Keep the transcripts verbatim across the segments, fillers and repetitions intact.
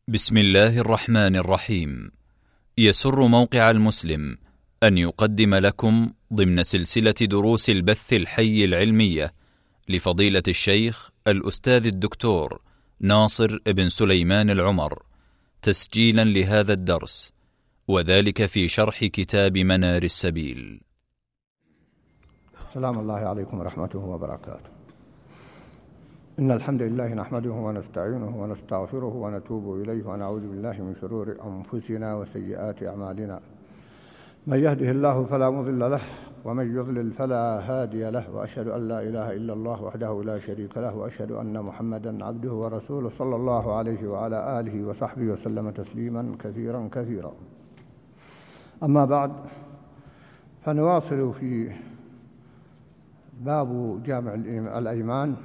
بسم الله الرحمن الرحيم. يسر موقع المسلم أن يقدم لكم ضمن سلسلة دروس البث الحي العلمية لفضيلة الشيخ الأستاذ الدكتور ناصر بن سليمان العمر تسجيلا لهذا الدرس، وذلك في شرح كتاب منار السبيل. سلام الله عليكم ورحمته وبركاته. إن الحمد لله نحمده ونستعينه ونستغفره ونتوب إليه ونعوذ بالله من شرور أنفسنا وسيئات أعمالنا. من يهده الله فلا مضل له ومن يضلل فلا هادي له، وأشهد أن لا إله إلا الله وحده لا شريك له، وأشهد أن محمدا عبده ورسوله صلى الله عليه وعلى آله وصحبه وسلم تسليما كثيرا كثيرا. أما بعد، فنواصل في باب جامع الأيمان،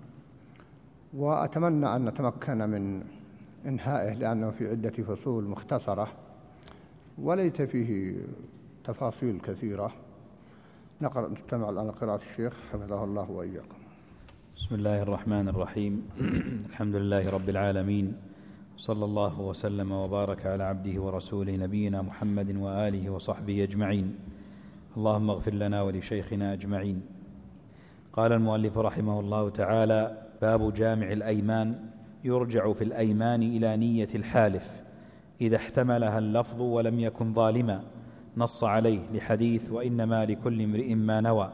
وأتمنى أن نتمكن من إنهائه لأنه في عدة فصول مختصرة وليس فيه تفاصيل كثيرة. نقرأ نستمع الآن قراءة الشيخ حفظه الله وإياكم. بسم الله الرحمن الرحيم. الحمد لله رب العالمين، صلى الله وسلم وبارك على عبده ورسوله نبينا محمد وآله وصحبه أجمعين. اللهم اغفر لنا ولشيخنا أجمعين. قال المؤلف رحمه الله تعالى: باب جامع الأيمان. يرجع في الأيمان إلى نية الحالف إذا احتملها اللفظ ولم يكن ظالما، نص عليه لحديث وإنما لكل امرئ ما نوى.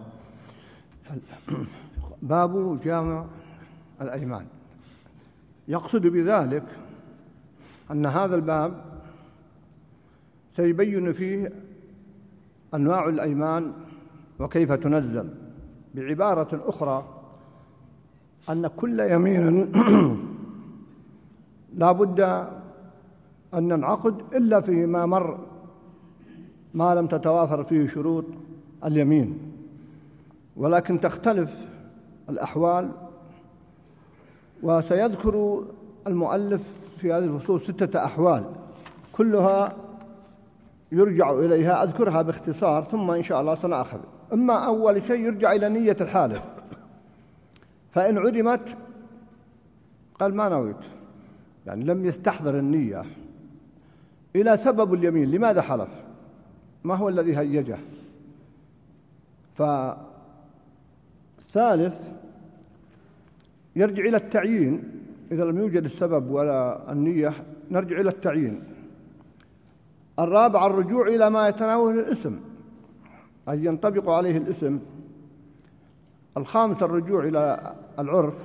باب جامع الأيمان، يقصد بذلك أن هذا الباب سيبين فيه أنواع الأيمان وكيف تنزل، بعبارة أخرى أن كل يمين لا بد أن ننعقد إلا فيما مر ما لم تتوافر فيه شروط اليمين، ولكن تختلف الأحوال. وسيذكر المؤلف في هذه الفصول ستة أحوال كلها يرجع إليها، أذكرها باختصار ثم إن شاء الله سنأخذ. أما أول شيء يرجع إلى نية الحالف، فإن عدمت قال ما نويت، يعني لم يستحضر النية، إلى سبب اليمين، لماذا حلف، ما هو الذي هيجه. فالثالث يرجع إلى التعيين، إذا لم يوجد السبب ولا النية نرجع إلى التعيين. الرابع الرجوع إلى ما يتناول الاسم، أن ينطبق عليه الاسم. الخامس الرجوع إلى العرف.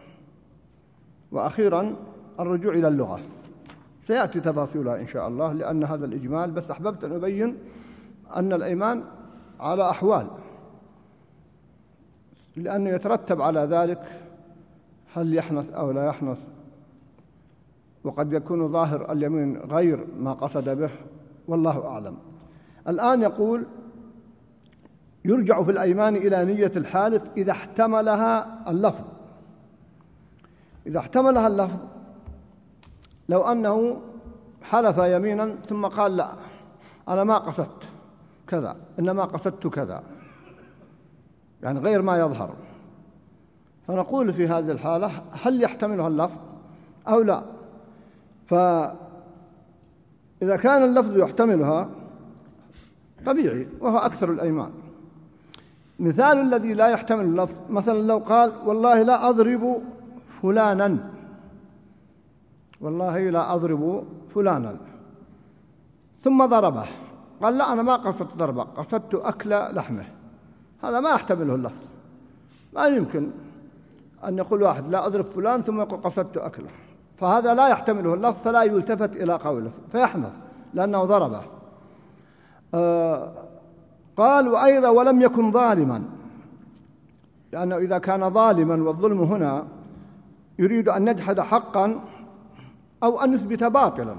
وأخيرا الرجوع إلى اللغة. سيأتي تفاصيلها إن شاء الله لأن هذا الإجمال، بس أحببت أن أبين أن الأيمان على أحوال، لأنه يترتب على ذلك هل يحنث أو لا يحنث، وقد يكون ظاهر اليمين غير ما قصد به، والله أعلم. الآن يقول: يرجع في الأيمان إلى نية الحالف إذا احتملها اللفظ. إذا احتملها اللفظ، لو أنه حلف يمينا ثم قال: لا أنا ما قصدت كذا، إنما قصدت كذا، يعني غير ما يظهر، فنقول في هذه الحالة هل يحتملها اللفظ أو لا؟ فإذا كان اللفظ يحتملها طبيعي، وهو أكثر الأيمان. مثال الذي لا يحتمل اللفظ، مثلا لو قال: والله لا أضرب فلانا، والله لا أضرب فلانا، ثم ضربه، قال: لا أنا ما قصدت ضربه، قصدت أكل لحمه، هذا ما يحتمله اللفظ. ما يمكن أن يقول واحد لا أضرب فلان ثم يقول قصدت أكله، فهذا لا يحتمله اللفظ، فلا يلتفت إلى قوله فيحنث لأنه ضربه. آه قال: وأيضا ولم يكن ظالما، لأنه إذا كان ظالما، والظلم هنا يريد أن يجحد حقا أو أن يثبت باطلا.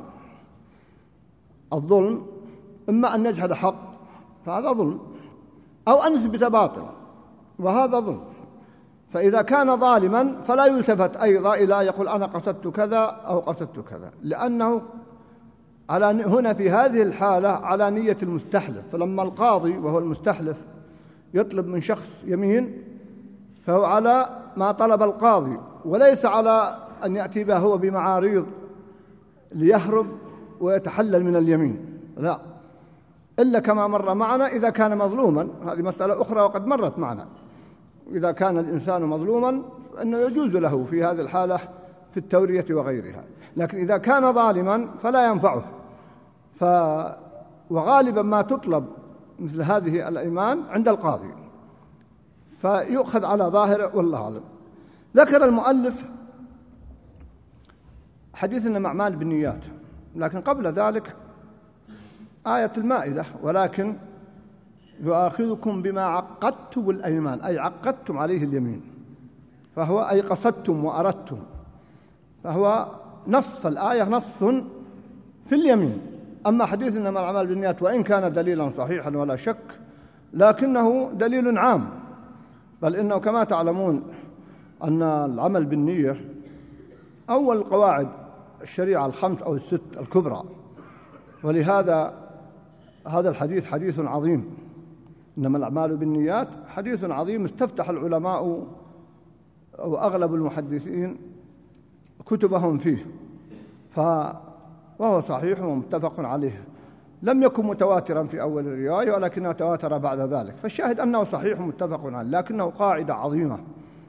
الظلم إما أن يجحد حق فهذا ظلم، أو أن يثبت باطلا وهذا ظلم. فإذا كان ظالما فلا يلتفت أيضا إلى يقول أنا قصدت كذا أو قصدت كذا، لأنه على هنا في هذه الحالة على نية المستحلف. فلما القاضي وهو المستحلف يطلب من شخص يمين، فهو على ما طلب القاضي، وليس على أن يأتي به هو بمعاريض ليهرب ويتحلل من اليمين، لا، إلا كما مر معنا إذا كان مظلوما، هذه مسألة أخرى وقد مرت معنا. إذا كان الإنسان مظلوما فإنه يجوز له في هذه الحالة في التورية وغيرها، لكن إذا كان ظالما فلا ينفعه. ف... وغالبا ما تطلب مثل هذه الأيمان عند القاضي، فيؤخذ على ظاهره والله أعلم. ذكر المؤلف حديث إنما أعمال بالنيات، لكن قبل ذلك آية المائدة: ولكن يؤاخذكم بما عقدتم الأيمان، أي عقدتم عليه اليمين، فهو أي قصدتم وأردتم، فهو نص الآية نص في اليمين. أما حديث إنما الأعمال بالنيات وإن كان دليلا صحيحا ولا شك، لكنه دليل عام، بل إنه كما تعلمون أن العمل بالنية أول قواعد الشريعة الخمس أو الست الكبرى، ولهذا هذا الحديث حديث عظيم، إنما الأعمال بالنيات حديث عظيم استفتح العلماء وأغلب المحدثين كتبهم فيه، فهو صحيح ومتفق عليه، لم يكن متواترا في أول الرواية ولكنه تواتر بعد ذلك، فالشاهد أنه صحيح متفق عليه، لكنه قاعدة عظيمة،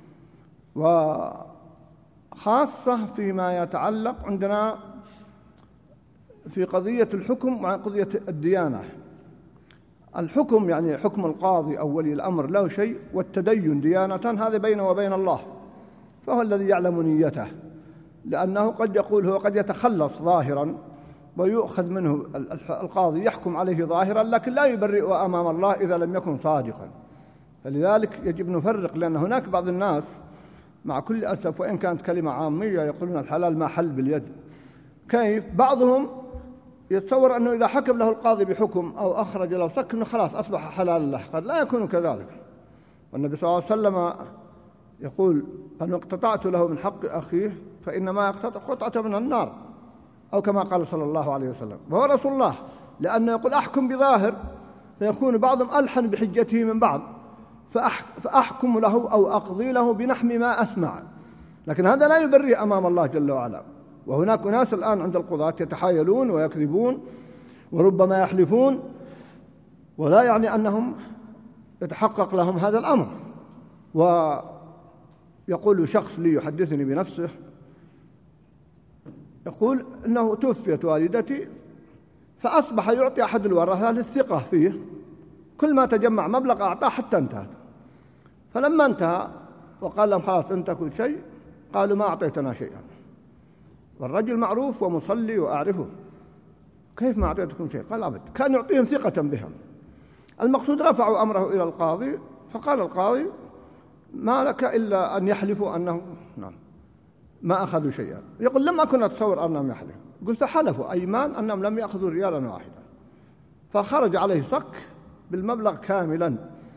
وخاصة فيما يتعلق عندنا في قضية الحكم مع قضية الديانة. الحكم يعني حكم القاضي أو ولي الأمر له شيء، والتدين ديانة هذا بينه وبين الله، فهو الذي يعلم نيته، لأنه قد يقول هو قد يتخلص ظاهرا ويؤخذ منه القاضي يحكم عليه ظاهرا، لكن لا يبرئ أمام الله إذا لم يكن صادقا. فلذلك يجب نفرق، لأن هناك بعض الناس مع كل أسف وإن كانت كلمة عامية يقولون الحلال ما حل باليد. كيف؟ بعضهم يتصور أنه إذا حكم له القاضي بحكم أو أخرج له صك أنه خلاص أصبح حلال له، قد لا يكون كذلك. والنبي صلى الله عليه وسلم يقول: أن اقتطعت له من حق أخيه فإنما يقتطع قطعة من النار، أو كما قال صلى الله عليه وسلم، وهو رسول الله، لأنه يقول أحكم بظاهر، فيكون بعضهم ألحن بحجته من بعض، فأحكم له أو أقضي له بنحو ما أسمع، لكن هذا لا يبرئ أمام الله جل وعلا. وهناك ناس الآن عند القضاة يتحايلون ويكذبون وربما يحلفون، ولا يعني أنهم يتحقق لهم هذا الأمر. ويقول شخص لي يحدثني بنفسه، يقول إنه توفيت والدتي، فأصبح يعطي أحد الورثة للثقة فيه، كل ما تجمع مبلغ أعطاه حتى انتهى. فلما انتهى وقال لهم خلاص انتهى كل شيء، قالوا ما أعطيتنا شيئا، والرجل معروف ومصلي وأعرفه، كيف ما أعطيتكم شيء؟ قال أبد، كان يعطيهم ثقة بهم. المقصود رفعوا أمره إلى القاضي، فقال القاضي: ما لك إلا أن يحلفوا أنه نعم ما أخذوا شيئا. يقول: لم أكن أتصور أنهم يحلفوا. قلت: فحلفوا أيمان أنهم لم يأخذوا ريالا واحدا، فخرج عليه صك بالمبلغ كاملا.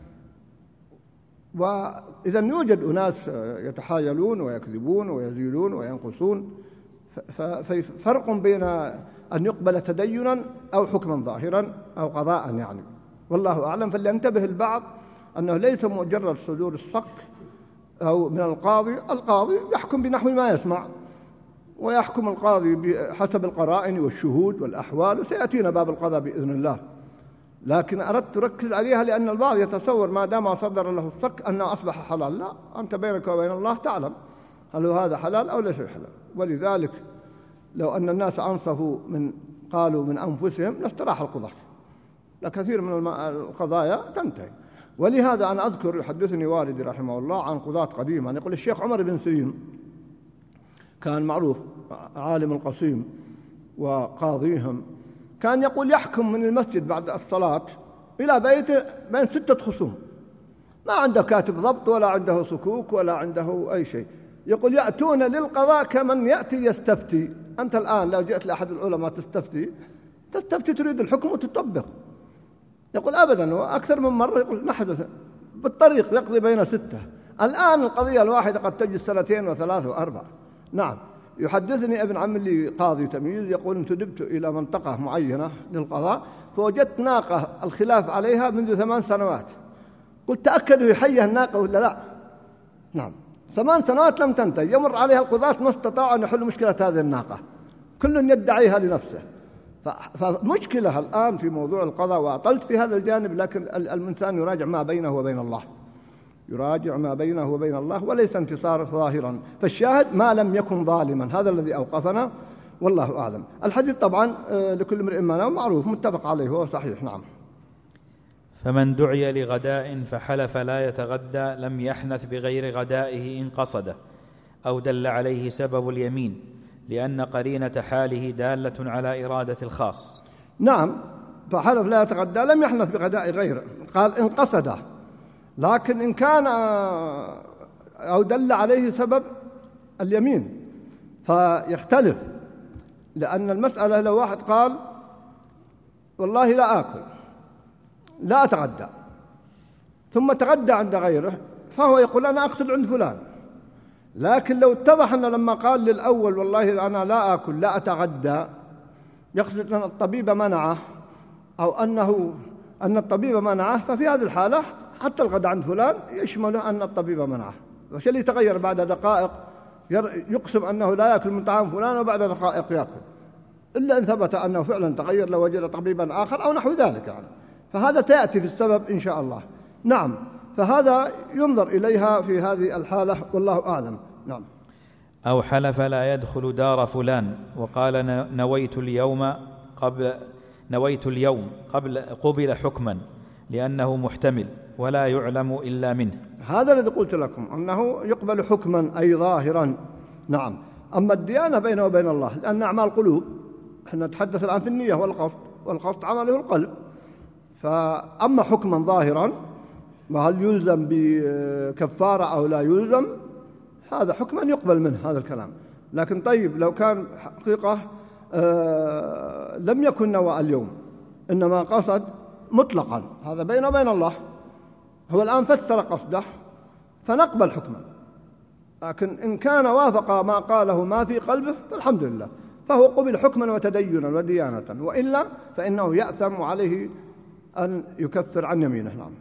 وإذا يوجد أناس يتحايلون ويكذبون ويزيلون وينقصون، ففرق بين أن يقبل تدينا أو حكما ظاهرا أو قضاء يعني، والله أعلم. فلينتبه البعض أنه ليس مجرد صدور الصك أو من القاضي، القاضي يحكم بنحو ما يسمع، ويحكم القاضي بحسب القرائن والشهود والأحوال، وسيأتينا باب القضاء بإذن الله. لكن أردت أركز عليها لأن البعض يتصور ما دام صدر له الصك أنه أصبح حلال. لا، أنت بينك وبين الله تعلم هل هذا حلال أو ليس حلال. ولذلك لو أن الناس أنصفوا من قالوا من أنفسهم لاستراح القضاة، لكثير من القضايا تنتهي. ولهذا أنا أذكر يحدثني والدي رحمه الله عن قضاة قديما، يقول الشيخ عمر بن سليم كان معروف عالم القصيم وقاضيهم، كان يقول يحكم من المسجد بعد الصلاة إلى بيته بين ستة خصوم، ما عنده كاتب ضبط ولا عنده صكوك ولا عنده أي شيء. يقول يأتون للقضاء كمن يأتي يستفتي. أنت الآن لو جئت لأحد العلماء تستفتي تستفتي تريد الحكم وتطبق. يقول أبدا، وأكثر من مرة يقول نحدث بالطريق يقضي بين ستة. الآن القضية الواحدة قد تجلس سنتين وثلاث وأربع. نعم، يحدثني ابن عم لي قاضي تمييز يقول انتدبت إلى منطقة معينة للقضاء فوجدت ناقة الخلاف عليها منذ ثمان سنوات. قلت تأكدوا يحيها الناقة ولا لا؟ نعم، ثمان سنوات لم تنتهي، يمر عليها القضاة ما استطاعوا أن يحلوا مشكلة هذه الناقة. كل يدعيها لنفسه. فمشكلة الآن في موضوع القضاء، وأطلت في هذا الجانب، لكن الإنسان يراجع ما بينه وبين الله، يراجع ما بينه وبين الله، وليس انتصار ظاهرا. فالشاهد ما لم يكن ظالما، هذا الذي أوقفنا والله أعلم. الحديث طبعا لكل امرئ ما نوى معروف متفق عليه وهو صحيح. نعم. فمن دعي لغداء فحلف لا يتغدى لم يحنث بغير غدائه إن قصده أو دل عليه سبب اليمين، لأن قرينة حاله دالة على إرادة الخاص. نعم، فحلف لا يتغدى لم يحنث بغداء غيره، قال إن قصده، لكن إن كان أو دل عليه سبب اليمين فيختلف، لأن المسألة لو واحد قال والله لا آكل لا أتغدى ثم تغدى عند غيره، فهو يقول أنا أقصد عند فلان. لكن لو اتضح أنه لما قال للأول والله أنا لا آكل لا أتغدى يقصد أن الطبيب منعه، أو أنه أن الطبيب منعه، ففي هذه الحالة حتى الغداء عند فلان يشمله أن الطبيب منعه. وش اللي يتغير بعد دقائق يقسم أنه لا يأكل من طعام فلان وبعد دقائق يأكل، إلا إن ثبت أنه فعلا تغير لو وجد طبيبا آخر أو نحو ذلك يعني. فهذا تأتي في السبب إن شاء الله. نعم، فهذا ينظر إليها في هذه الحالة والله أعلم. نعم. أو حلف لا يدخل دار فلان وقال نويت اليوم قبل نويت اليوم قبل قبل حكما لأنه محتمل ولا يعلم إلا منه. هذا الذي قلت لكم أنه يقبل حكما أي ظاهرا. نعم. أما الديانة بينه وبين الله، لأن أعمال قلوب، احنا نتحدث الآن في النية والقصد، والقصد عمله القلب. فأما حكما ظاهرا وهل يلزم بكفارة أو لا يلزم، هذا حكما يقبل منه هذا الكلام. لكن طيب لو كان حقيقة آه لم يكن نوى اليوم إنما قصد مطلقا، هذا بينه وبين الله، هو الآن فسر قصده فنقبل حكما. لكن إن كان وافق ما قاله ما في قلبه فالحمد لله، فهو قبل حكما وتدينا وديانة، وإلا فإنه يأثم وعليه أن يكفر عن يمينه. نعم.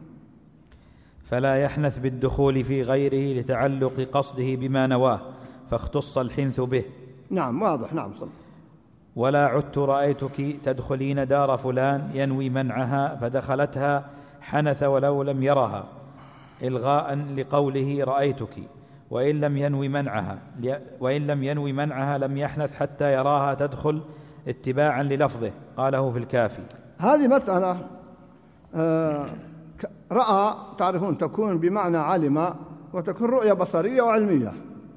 فلا يحنث بالدخول في غيره لتعلق قصده بما نواه فاختص الحنث به. نعم واضح. نعم صلى. ولا عدت رأيتك تدخلين دار فلان ينوي منعها فدخلتها حنث ولو لم يرها إلغاء لقوله رأيتك، وإن لم ينوي منعها وإن لم ينوي منعها لم يحنث حتى يراها تدخل اتباعا للفظه، قاله في الكافي. هذه مسألة آه رأى، تعرفون تكون بمعنى علم، وتكون رؤية بصرية وعلمية.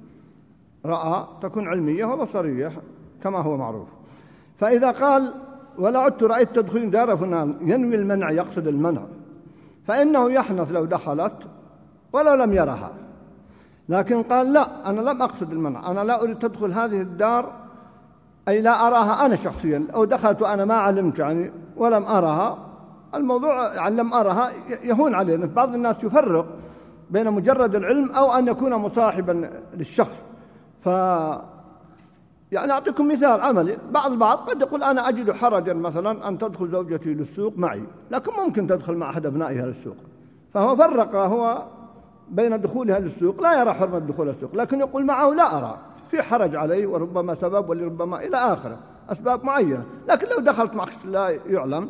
رأى تكون علمية وبصرية كما هو معروف. فإذا قال ولا عدت رأيت تدخلين دار فلان ينوي المنع، يقصد المنع، فإنه يحنث لو دخلت ولو لم يرها. لكن قال لا أنا لم أقصد المنع، أنا لا أريد تدخل هذه الدار، أي لا أراها أنا شخصيا، أو دخلت وأنا ما علمت يعني ولم أرها. الموضوع يعني لم أرها يهون علينا. بعض الناس يفرق بين مجرد العلم أو أن يكون مصاحبا للشخص. ف يعني أعطيكم مثال عملي. بعض البعض قد يقول أنا أجد حرجا مثلا أن تدخل زوجتي للسوق معي، لكن ممكن تدخل مع أحد أبنائها للسوق، فهو فرق هو بين دخولها للسوق، لا يرى حرمة دخول السوق، لكن يقول معه لا أرى في حرج علي وربما سبب ولربما إلى آخره أسباب معينة. لكن لو دخلت مع شخص لا يعلم،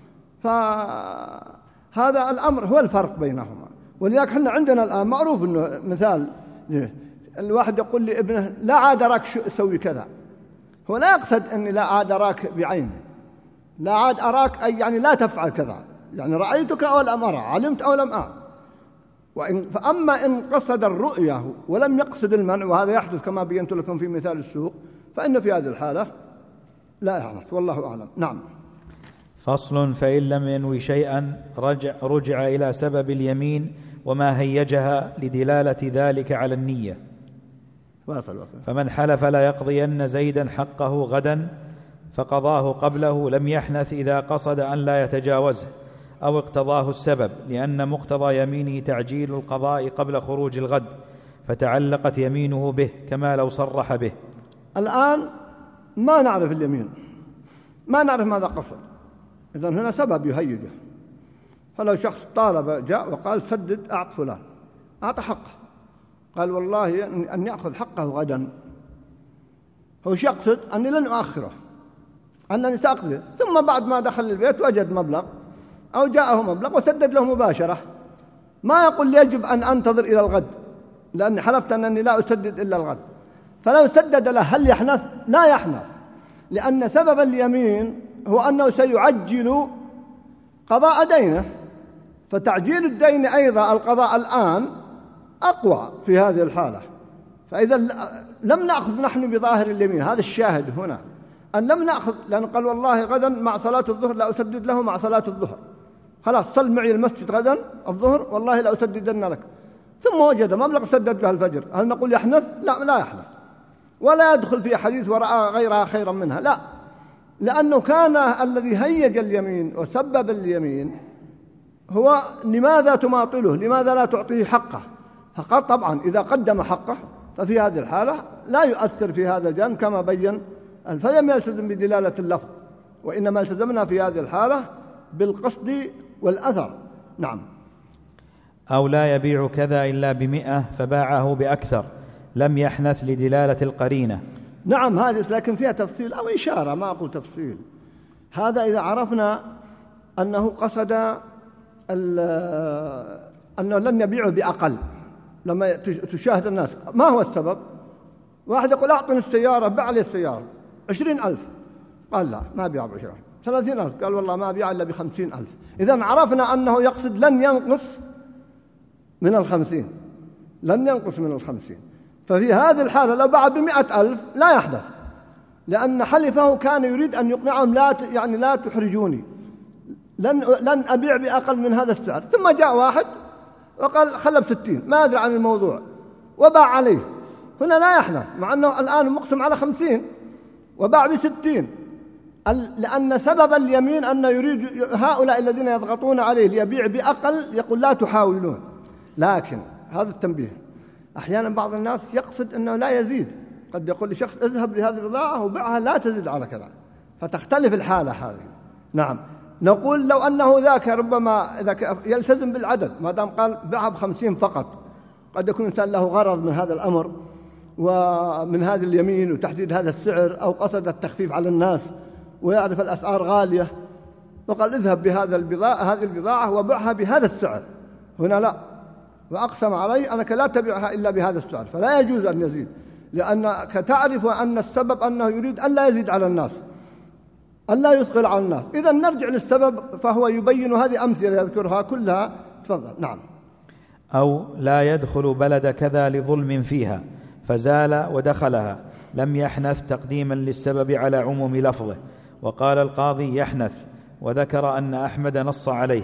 فهذا الأمر هو الفرق بينهما. ولذلك احنا عندنا الآن معروف أنه مثال الواحد يقول لابنه لا عاد أراك سوي كذا، هو لا يقصد أني لا عاد أراك بعيني، لا عاد أراك أي يعني لا تفعل كذا، يعني رأيتك أو لم أرى، علمت أو لم أعلم. وإن فأما إن قصد الرؤية ولم يقصد المنع، وهذا يحدث كما بينت لكم في مثال السوق، فإن في هذه الحالة لا يحدث والله أعلم. نعم. فصل. فإن لم ينوي شيئا رجع, رجع إلى سبب اليمين وما هيجها لدلالة ذلك على النية. فمن حلف لا يقضين زيدا حقه غدا فقضاه قبله لم يحنث إذا قصد أن لا يتجاوزه أو اقتضاه السبب، لأن مقتضى يمينه تعجيل القضاء قبل خروج الغد، فتعلقت يمينه به كما لو صرح به. الآن ما نعرف اليمين، ما نعرف ماذا قصد، إذن هنا سبب يهيجه. فلو شخص طالب جاء وقال سدد أعط فلان، أعطى حقه، قال والله أن يأخذ حقه غدا، هو يقصد أني لن أؤخره، أنني سأقضي، ثم بعد ما دخل البيت وجد مبلغ أو جاءه مبلغ وسدد له مباشرة، ما يقول يجب أن أنتظر إلى الغد لأني حلفت أنني لا أسدد إلا الغد. فلو سدد له هل يحنث؟ لا يحنث، لأن سبب اليمين هو أنه سيعجل قضاء دينه، فتعجيل الدين أيضا القضاء الآن أقوى في هذه الحالة. فإذا لم نأخذ نحن بظاهر اليمين، هذا الشاهد هنا أن لم نأخذ، لأن قال والله غدا مع صلاة الظهر لا أسدد له مع صلاة الظهر، خلاص صل معي المسجد غدا الظهر والله لا أسددن لك، ثم وجد مبلغ سدد له الفجر، هل نقول يحنث؟ لا، لا يحنث، ولا يدخل في حديث ورأى غيرها خيرا منها، لا، لأنه كان الذي هيج اليمين وسبب اليمين هو لماذا تماطله، لماذا لا تعطيه حقه؟ فقال طبعا إذا قدم حقه ففي هذه الحالة لا يؤثر في هذا الجانب كما بين، فلم يلتزم بدلالة اللفظ، وإنما التزمنا في هذه الحالة بالقصد والأثر. نعم. أو لا يبيع كذا إلا بمئة فباعه بأكثر لم يحنث لدلالة القرينة. نعم، هذه لكن فيها تفصيل أو إشارة، ما أقول تفصيل. هذا إذا عرفنا أنه قصد أنه لن يبيعه بأقل، لما تشاهد الناس ما هو السبب؟ واحد يقول أعطني السيارة، باع لي السيارة عشرين ألف، قال لا ما بيع بعشرين. ثلاثين ألف، قال والله ما بيع إلا بخمسين ألف. إذن عرفنا أنه يقصد لن ينقص من الخمسين، لن ينقص من الخمسين. ففي هذه الحالة لو باع بمئة ألف لا يحدث، لأن حلفه كان يريد أن يقنعهم لا ت... يعني لا تحرجوني، لن لن أبيع بأقل من هذا السعر. ثم جاء واحد وقال خلب ستين، ما أدري عن الموضوع وباع عليه، هنا لا يحنث، مع أنه الآن مقسم على خمسين وباع بستين، لأن سبب اليمين أنه يريد هؤلاء الذين يضغطون عليه ليبيع بأقل، يقول لا تحاولون. لكن هذا التنبيه، أحيانا بعض الناس يقصد أنه لا يزيد، قد يقول لشخص اذهب لهذه البضاعة وبيعها لا تزيد على كذا، فتختلف الحالة هذه. نعم، نقول لو أنه ذاك ربما إذا يلتزم بالعدد، ما دام قال بيعها بخمسين فقط، قد يكون إنسان له غرض من هذا الأمر ومن هذه اليمين وتحديد هذا السعر، أو قصد التخفيف على الناس ويعرف الأسعار غالية، وقال اذهب بهذا البضاعة هذه البضاعة وبيعها بهذا السعر، هنا لا، وأقسم علي أنك لا تبيعها إلا بهذا السعر، فلا يجوز أن يزيد، لأنك تعرف أن السبب أنه يريد أن لا يزيد على الناس، أن لا يثقل على الناس. إذا نرجع للسبب، فهو يبين هذه أمثلة يذكرها كلها. تفضل. نعم. أو لا يدخل بلد كذا لظلم فيها فزال ودخلها لم يحنث تقديما للسبب على عموم لفظه. وقال القاضي يحنث، وذكر أن أحمد نص عليه.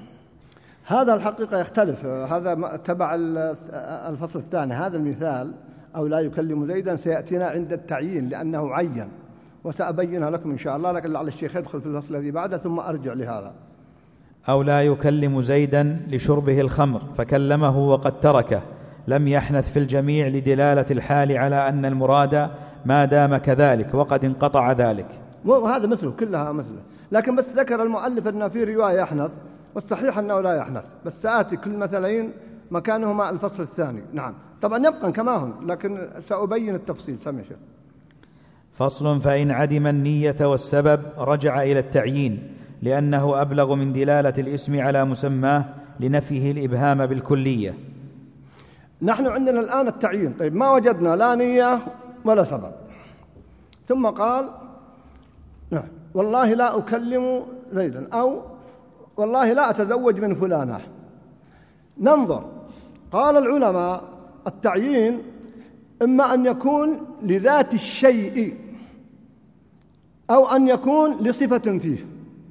هذا الحقيقة يختلف، هذا تبع الفصل الثاني. هذا المثال أو لا يكلم زيدا سيأتينا عند التعيين لأنه عين، وسأبينها لكم إن شاء الله، لكن لعل الشيخ يدخل في الفصل الذي بعده ثم أرجع لهذا. أو لا يكلم زيدا لشربه الخمر فكلمه وقد تركه لم يحنث في الجميع لدلالة الحال على أن المراد ما دام كذلك وقد انقطع ذلك. وهذا مثله، كلها مثله، لكن بس ذكر المؤلف أن في رواية يحنث، والصحيح أنه لا يحنث، بس سآتي كل مثلين مكانهما الفصل الثاني. نعم، طبعا يبقى كما هم، لكن سأبين التفصيل. سمع شيخ. فصل. فإن عدم النية والسبب رجع إلى التعيين لأنه أبلغ من دلالة الاسم على مسماه لنفيه الإبهام بالكلية. نحن عندنا الآن التعيين، طيب ما وجدنا لا نية ولا سبب، ثم قال نعم والله لا أكلم زيدا، أو والله لا أتزوج من فلانة. ننظر، قال العلماء التعيين إما أن يكون لذات الشيء أو أن يكون لصفة فيه.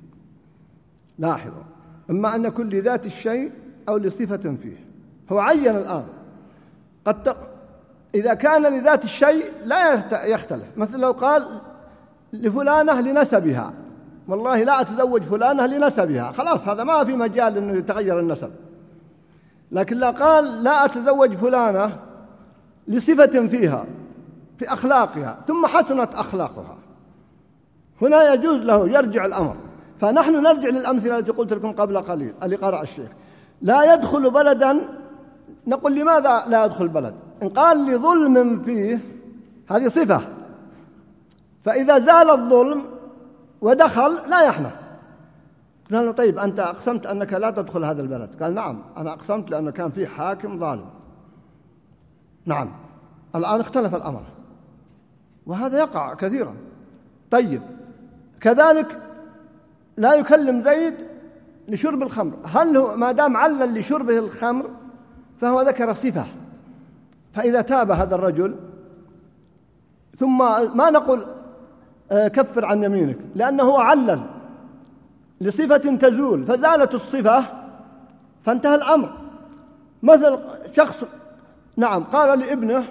لاحظوا، إما أن يكون لذات الشيء أو لصفة فيه. هو عين الآن، قد ت... إذا كان لذات الشيء لا يختلف، مثل لو قال لفلانة لنسبها، والله لا أتزوج فلانة لنسبها، خلاص هذا ما في مجال أنه يتغير النسب. لكن لا قال لا أتزوج فلانة لصفة فيها في أخلاقها ثم حسنت أخلاقها، هنا يجوز له يرجع الأمر. فنحن نرجع للأمثلة التي قلت لكم قبل قليل اللي قرأ الشيخ. لا يدخل بلدا، نقول لماذا لا يدخل بلد؟ إن قال لظلم فيه هذه صفة، فإذا زال الظلم ودخل لا يحنث. قلنا له طيب أنت أقسمت أنك لا تدخل هذا البلد. قال نعم أنا أقسمت لأنه كان فيه حاكم ظالم. نعم الآن اختلف الأمر، وهذا يقع كثيرا. طيب كذلك لا يكلم زيد لشرب الخمر، هل هو ما دام علل لشربه الخمر فهو ذكر صفة، فإذا تاب هذا الرجل ثم ما نقول كفر عن يمينك، لأنه هو علل لصفة تزول فزالت الصفة فانتهى الأمر. مثل شخص نعم قال لابنه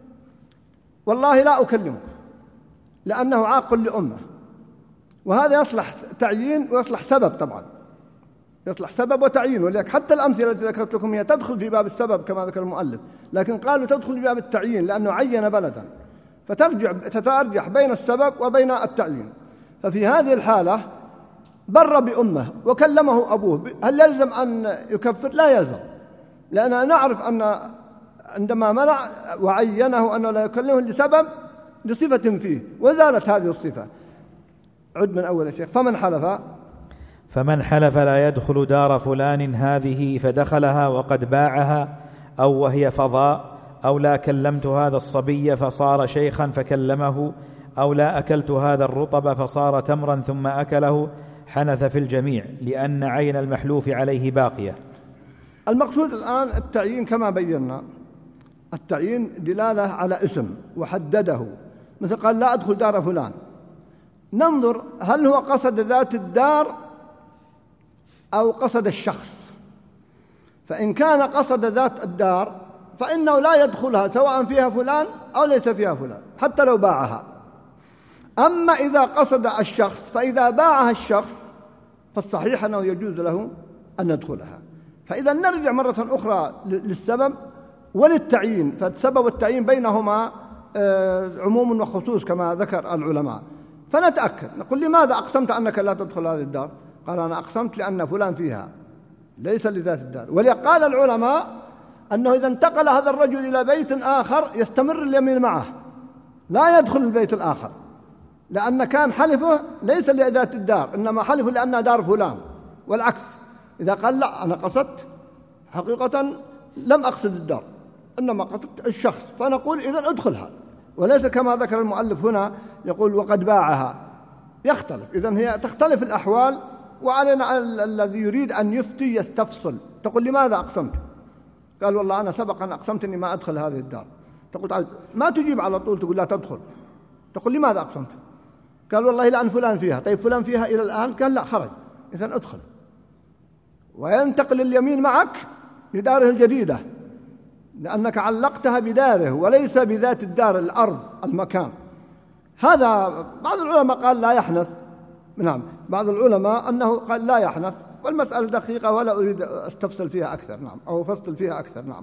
والله لا أكلمك لأنه عاق لأمه، وهذا يصلح تعيين ويصلح سبب، طبعا يصلح سبب وتعيين، ولذلك حتى الأمثلة التي ذكرت لكم هي تدخل في باب السبب كما ذكر المؤلف، لكن قالوا تدخل في باب التعيين لأنه عين بلدا، فترجع تترجح بين السبب وبين التعيين. ففي هذه الحالة بر بأمه وكلمه أبوه، هل يلزم أن يكفر؟ لا يلزم، لأننا نعرف أن عندما منع وعينه أنه لا يكلمه لسبب لصفة فيه وزالت هذه الصفة. عد من أول شيخ. فمن حلف فمن حلف لا يدخل دار فلان هذه فدخلها وقد باعها، أو وهي فضاء، أو لا كلمت هذا الصبي فصار شيخا فكلمه، أو لا أكلت هذا الرطب فصار تمرا ثم أكله، حنث في الجميع لأن عين المحلوف عليه باقية. المقصود الآن التعيين كما بينا، التعيين دلالة على اسم وحدده، مثل قال لا أدخل دار فلان، ننظر هل هو قصد ذات الدار أو قصد الشخص. فإن كان قصد ذات الدار فإنه لا يدخلها سواء فيها فلان أو ليس فيها فلان حتى لو باعها. أما إذا قصد الشخص فإذا باعها الشخص فالصحيح أنه يجوز له أن يدخلها. فإذا نرجع مرة أخرى للسبب وللتعيين، فالسبب والتعيين بينهما عموم وخصوص كما ذكر العلماء. فنتأكد نقول لماذا أقسمت أنك لا تدخل هذه الدار؟ قال أنا أقسمت لأن فلان فيها ليس لذات الدار. ولقال العلماء أنه إذا انتقل هذا الرجل إلى بيت آخر يستمر اليمين معه، لا يدخل البيت الآخر، لأن كان حلفه ليس لذات الدار إنما حلفه لأنها دار فلان، والعكس. إذا قال لا أنا قصدت حقيقة لم أقصد الدار إنما قصدت الشخص، فنقول إذن ادخلها، وليس كما ذكر المؤلف هنا يقول وقد باعها، يختلف. إذن هي تختلف الأحوال، وعلينا الذي يريد أن يفتي يستفصل. تقول لماذا أقسمت؟ قال والله أنا سبق أن أقسمت أني ما أدخل هذه الدار. تقول ما تجيب على طول تقول لا تدخل، تقول لماذا أقسمت؟ قال والله لأن فلان فيها. طيب فلان فيها إلى الآن؟ قال لا خرج، إذن ادخل، وينتقل اليمين معك لداره الجديدة لأنك علقتها بداره وليس بذات الدار، الأرض، المكان. هذا بعض العلماء قال لا يحنث، نعم بعض العلماء أنه قال لا يحنث، والمسألة دقيقة ولا أريد أستفصل فيها أكثر، نعم أو فصل فيها أكثر. نعم.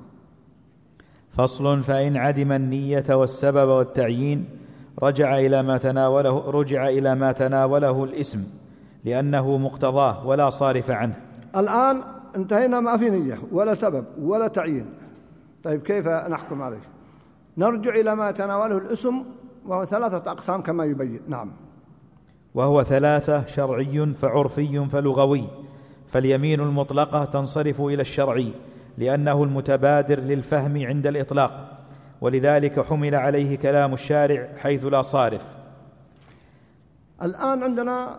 فصل. فإن عدم النية والسبب والتعيين رجع إلى ما تناوله رجع إلى ما تناوله الاسم لأنه مقتضاه ولا صارف عنه. الآن انتهينا، ما في نية ولا سبب ولا تعيين. طيب كيف نحكم عليه؟ نرجع إلى ما تناوله الاسم، وهو ثلاثة أقسام كما يبين. نعم. وهو ثلاثة: شرعي فعرفي فلغوي. فاليمين المطلقة تنصرف إلى الشرعي لأنه المتبادر للفهم عند الإطلاق، ولذلك حمل عليه كلام الشارع حيث لا صارف. الآن عندنا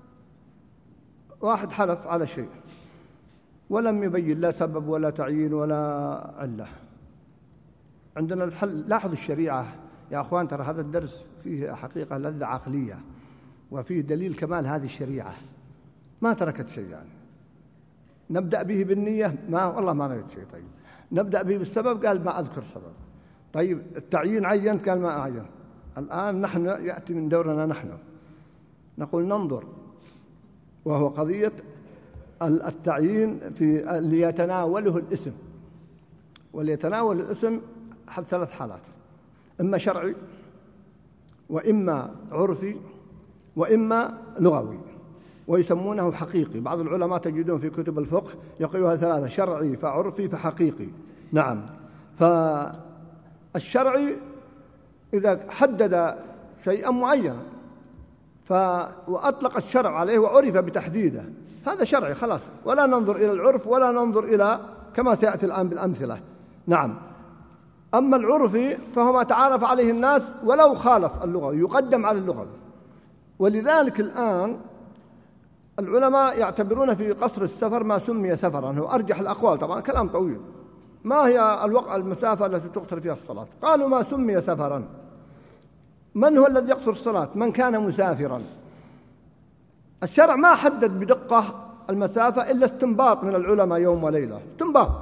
واحد حلف على شيء ولم يبين لا سبب ولا تعيين ولا علة. عندنا الحل. لاحظ الشريعة يا أخوان، ترى هذا الدرس فيه حقيقة لذة عقلية وفيه دليل كمال هذه الشريعة، ما تركت شيء. يعني نبدأ به بالنية، ما والله ما نريد شيء. طيب نبدأ به بالسبب، قال ما أذكر سبب. طيب التعيين عينت، قال ما أعين. الآن نحن يأتي من دورنا نحن نقول ننظر، وهو قضية التعيين في اللي يتناوله الاسم. وليتناول الاسم ثلاث حالات: إما شرعي، وإما عرفي، وإما لغوي، ويسمونه حقيقي. بعض العلماء تجدون في كتب الفقه يقولها ثلاثة: شرعي فعرفي فحقيقي. نعم. فالشرعي إذا حدد شيئا معينا ف... وأطلق الشرع عليه وعرف بتحديده، هذا شرعي خلاص، ولا ننظر إلى العرف ولا ننظر إلى كما سيأتي الآن بالأمثلة. نعم. أما العرفي فهو ما تعارف عليه الناس ولو خالف اللغة يقدم على اللغة. ولذلك الآن العلماء يعتبرون في قصر السفر ما سمي سفرا، هو أرجح الأقوال طبعا، كلام طويل. ما هي الوقت المسافة التي تقصر فيها الصلاة؟ قالوا ما سمي سفرا. من هو الذي يقصر الصلاة؟ من كان مسافرا. الشرع ما حدد بدقة المسافة إلا استنباط من العلماء يوم وليلة، استنباط.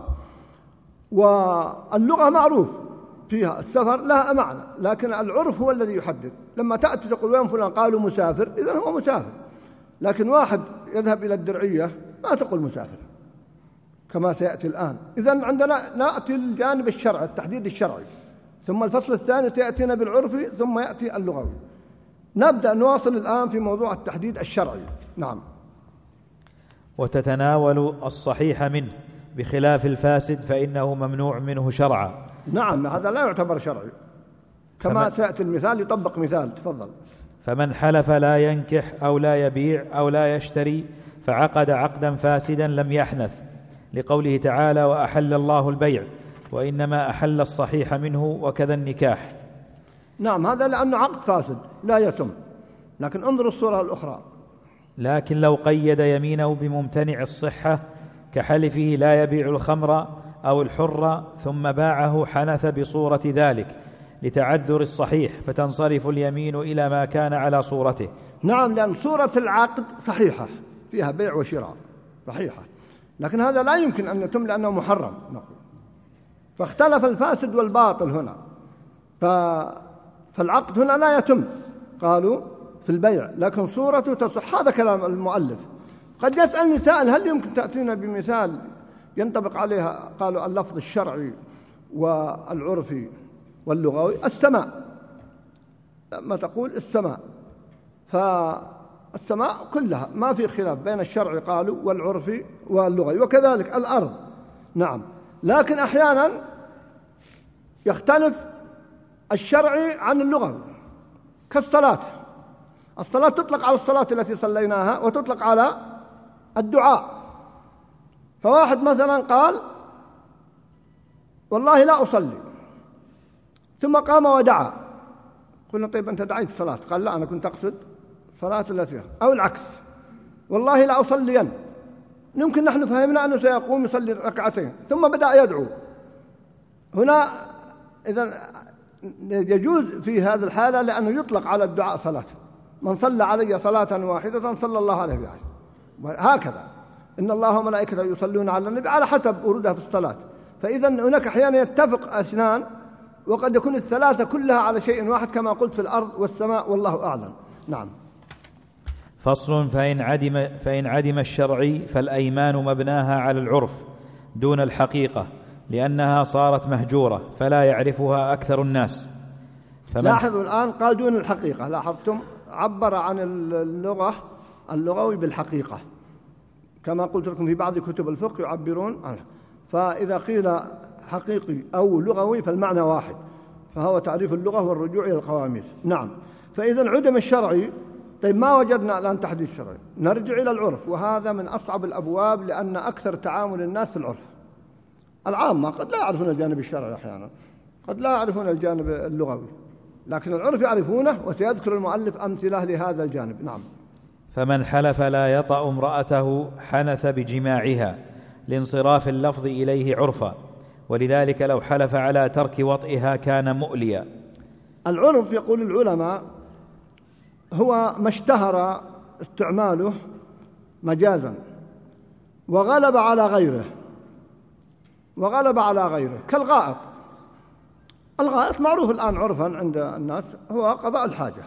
واللغة معروف فيها السفر لها معنى، لكن العرف هو الذي يحدد. لما تأتي تقول وين فلان، قالوا مسافر، إذن هو مسافر. لكن واحد يذهب إلى الدرعية ما تقول مسافر كما سيأتي الآن. إذن عندنا نأتي الجانب الشرعي، التحديد الشرعي، ثم الفصل الثاني سيأتينا بالعرفي، ثم يأتي اللغوي. نبدأ نواصل الآن في موضوع التحديد الشرعي. نعم. وتتناول الصحيح منه بخلاف الفاسد فإنه ممنوع منه شرعا. نعم، هذا لا يعتبر شرعي كما سيأتي المثال، يطبق مثال. تفضل. فمن حلف لا ينكح أو لا يبيع أو لا يشتري فعقد عقدا فاسدا لم يحنث، لقوله تعالى وأحل الله البيع وإنما أحل الصحيح منه وكذا النكاح. نعم، هذا لأنه عقد فاسد لا يتم. لكن انظروا الصورة الأخرى. لكن لو قيد يمينه بممتنع الصحة كحلفه لا يبيع الخمر أو الحر ثم باعه حنث بصورة ذلك لتعذر الصحيح، فتنصرف اليمين إلى ما كان على صورته. نعم، لأن صورة العقد صحيحة فيها بيع وشراء صحيحة، لكن هذا لا يمكن أن يتم لأنه محرم. فاختلف الفاسد والباطل هنا، فالعقد هنا لا يتم، قالوا في البيع، لكن صورته تصح. هذا كلام المؤلف. قد يسأل سائل هل يمكن تأتينا بمثال ينطبق عليها؟ قالوا اللفظ الشرعي والعرفي واللغوي. السماء، لما تقول السماء فالسماء كلها ما في خلاف بين الشرعي قالوا والعرفي واللغوي، وكذلك الأرض. نعم، لكن أحيانا يختلف الشرعي عن اللغوي، كالصلاة. الصلاة تطلق على الصلاة التي صليناها وتطلق على الدعاء. فواحد مثلا قال والله لا أصلي، ثم قام ودعا، قلنا طيب أنت دعيت صلاة، قال لا أنا كنت أقصد صلاة التي، أو العكس، والله لا أصلين، يمكن نحن فهمنا أنه سيقوم يصلي ركعتين ثم بدأ يدعو. هنا إذن يجوز في هذه الحالة لأنه يطلق على الدعاء صلاة. من صلى علي صلاة واحدة صلى الله عليه بعشر، وهكذا إن الله وملائكته يصلون على النبي على حسب ورودها في الصلاة. فإذا هناك أحيانا يتفق أسنان، وقد يكون الثلاثة كلها على شيء واحد كما قلت في الأرض والسماء، والله أعلم. نعم. فصل. فإن عدم, فإن عدم الشرعي فالأيمان مبناها على العرف دون الحقيقة، لأنها صارت مهجورة فلا يعرفها أكثر الناس. لاحظوا الآن قال دون الحقيقة، لاحظتم عبر عن اللغة اللغوي بالحقيقة، كما قلت لكم في بعض كتب الفقه يعبرون عنه. فإذا قيل حقيقي أو لغوي فالمعنى واحد، فهو تعريف اللغة والرجوع إلى القواميس. نعم. فإذا عدم الشرعي، طيب ما وجدنا الآن تحديث شرعي، نرجع إلى العرف، وهذا من أصعب الأبواب لأن أكثر تعامل الناس في العرف. العامة قد لا يعرفون الجانب الشرعي أحيانا، قد لا يعرفون الجانب اللغوي، لكن العرف يعرفونه، وسيذكر المؤلف أمثلة لهذا الجانب. نعم. فمن حلف لا يطأ امرأته حنث بجماعها لانصراف اللفظ إليه عرفا، ولذلك لو حلف على ترك وطئها كان مؤليا. العرف يقول العلماء هو ما اشتهر استعماله مجازا وغلب على غيره، وغلب على غيره كالغائط. الغائط معروف الآن عرفا عند الناس هو قضاء الحاجة،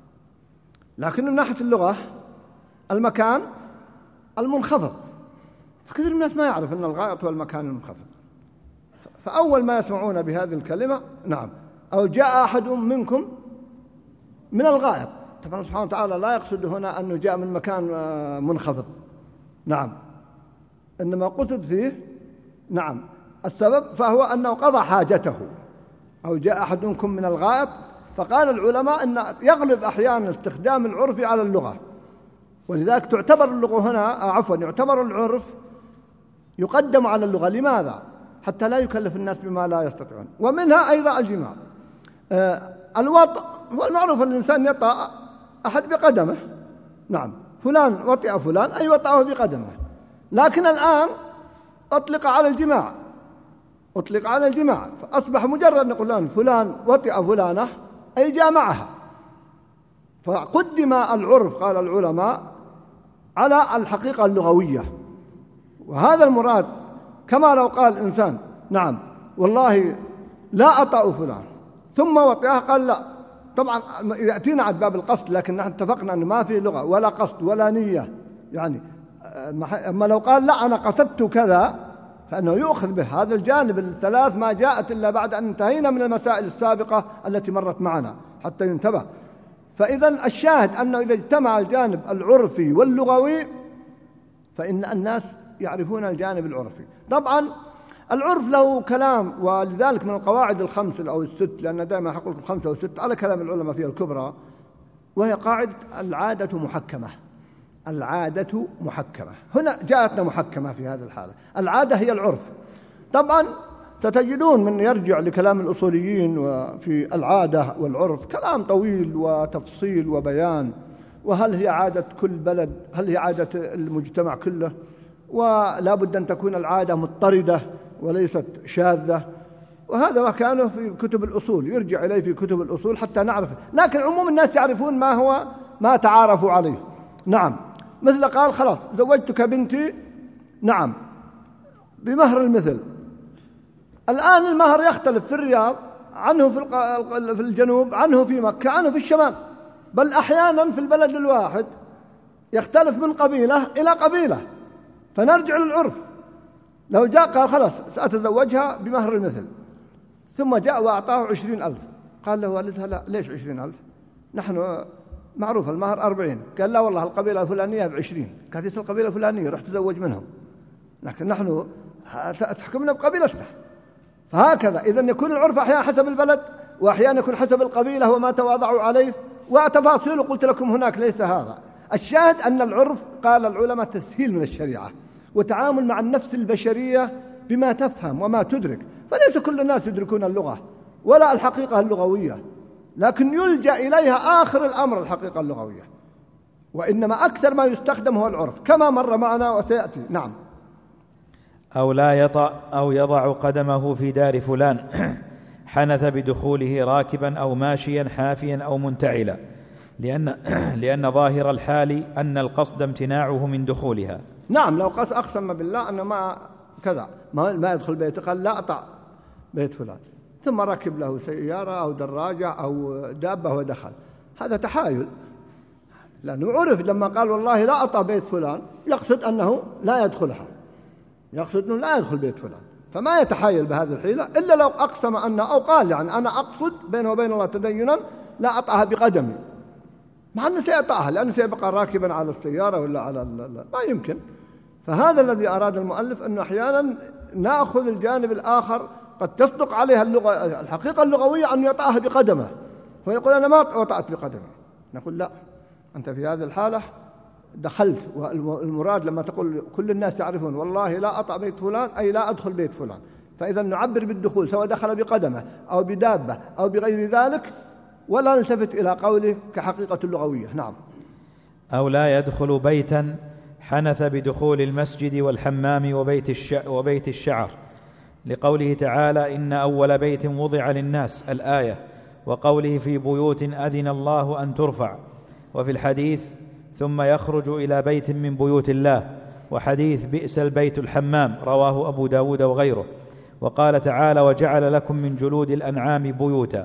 لكن من ناحية اللغة المكان المنخفض، فكثير من الناس ما يعرف أن الغائط هو المكان المنخفض. فأول ما يسمعون بهذه الكلمة نعم، أو جاء أحد منكم من الغائط، طبعا سبحانه وتعالى لا يقصد هنا أنه جاء من مكان منخفض، نعم، إنما قصد فيه نعم السبب، فهو أنه قضى حاجته. أو جاء أحد منكم من الغائط فقال العلماء أن يغلب أحيانا استخدام العرف على اللغة، ولذلك تعتبر اللغة هنا عفوا يعتبر العرف يقدم على اللغة. لماذا؟ حتى لا يكلف الناس بما لا يستطيعون. ومنها أيضا الجماع. آه الوطء هو المعروف، الإنسان يطأ أحد بقدمه، نعم فلان وطئ فلان أي وطأه بقدمه، لكن الآن أطلق على الجماع، أطلق على الجماع، فأصبح مجرد نقول فلان وطئ فلانة أي جامعها، فقدم العرف قال العلماء على الحقيقة اللغوية. وهذا المراد، كما لو قال إنسان نعم والله لا أطأ فلان ثم وطئها، قال لا، طبعا يأتينا عن باب القصد، لكن نحن اتفقنا أن ما في لغة ولا قصد ولا نية يعني. أما لو قال لا أنا قصدت كذا فإنه يؤخذ به. هذا الجانب الثلاث ما جاءت إلا بعد أن انتهينا من المسائل السابقة التي مرت معنا حتى ينتبه. فإذا الشاهد أنه إذا اجتمع الجانب العرفي واللغوي فإن الناس يعرفون الجانب العرفي. طبعا العرف له كلام، ولذلك من القواعد الخمس أو الست، لأن دائما أقول لكم خمسة أو ست على كلام العلماء فيها الكبرى، وهي قاعدة العادة محكمة. العادة محكمة، هنا جاءتنا محكمة في هذه الحالة. العادة هي العرف. طبعا ستجدون من يرجع لكلام الأصوليين وفي العادة والعرف كلام طويل وتفصيل وبيان، وهل هي عادة كل بلد، هل هي عادة المجتمع كله، ولا بد أن تكون العادة مضطردة وليست شاذة، وهذا ما كانه في كتب الأصول، يرجع إليه في كتب الأصول حتى نعرف. لكن عموم الناس يعرفون ما هو ما تعارفوا عليه. نعم، مثل قال خلاص زوجتك بنتي نعم بمهر المثل. الآن المهر يختلف في الرياض عنه في الجنوب، عنه في مكة، عنه في الشمال، بل أحيانا في البلد الواحد يختلف من قبيلة إلى قبيلة. فنرجع للعرف. لو جاء قال خلاص سأتزوجها بمهر المثل، ثم جاء وأعطاه عشرين ألف، قال له والدها لا، ليش عشرين ألف؟ نحن معروف المهر أربعين. قال لا والله القبيلة الفلانية بعشرين. كانت القبيلة الفلانية رحت تزوج منهم، لكن نحن تحكمنا بقبيلتنا. فهكذا إذن يكون العرف أحيانا حسب البلد، وأحيانا يكون حسب القبيلة وما تواضعوا عليه، وتفاصيل قلت لكم هناك ليس هذا. الشاهد أن العرف قال العلماء تسهيل من الشريعة، وتعامل مع النفس البشرية بما تفهم وما تدرك. فليس كل الناس يدركون اللغة ولا الحقيقة اللغوية، لكن يلجأ إليها آخر الأمر الحقيقة اللغوية، وإنما أكثر ما يستخدم هو العرف كما مر معنا وسيأتي. نعم. أو لا يطأ أو يضع قدمه في دار فلان حنث بدخوله راكبا أو ماشيا حافيا أو منتعلا، لأن, لأن ظاهر الحال أن القصد امتناعه من دخولها. نعم، لو قص أقسم بالله أنه ما كذا ما, ما يدخل بيته، قال لا أطع بيت فلان، ثم ركب له سيارة أو دراجة أو دابة ودخل، هذا تحايل، لأنه عرف لما قال والله لا أطع بيت فلان يقصد أنه لا يدخلها، يقصد أنه لا يدخل بيت فلان، فما يتحايل بهذه الحيلة إلا لو أقسم أنه أو قال يعني أنا أقصد بينه وبين الله تدينا لا أطعها بقدمي، مع أنه سيطعها لأنه سيبقى راكبا على السيارة ولا على ال... ما يمكن. فهذا الذي أراد المؤلف، أنه أحيانا نأخذ الجانب الآخر قد تصدق عليها اللغة الحقيقة اللغوية أن يطعها بقدمه، ويقول أنا ما وطعت بقدمي، نقول لا، أنت في هذه الحالة دخلت. والمراد لما تقول كل الناس يعرفون والله لا أطع بيت فلان أي لا أدخل بيت فلان، فإذا نعبر بالدخول سواء دخل بقدمه أو بدابة أو بغير ذلك، ولا نلتفت إلى قوله كحقيقة اللغوية. نعم. أو لا يدخل بيتا حنث بدخول المسجد والحمام وبيت, الش... وبيت الشعر، لقوله تعالى إن أول بيت وضع للناس الآية، وقوله في بيوت أذن الله أن ترفع، وفي الحديث ثم يخرج إلى بيت من بيوت الله، وحديث بئس البيت الحمام رواه أبو داود وغيره، وقال تعالى وجعل لكم من جلود الأنعام بيوتا.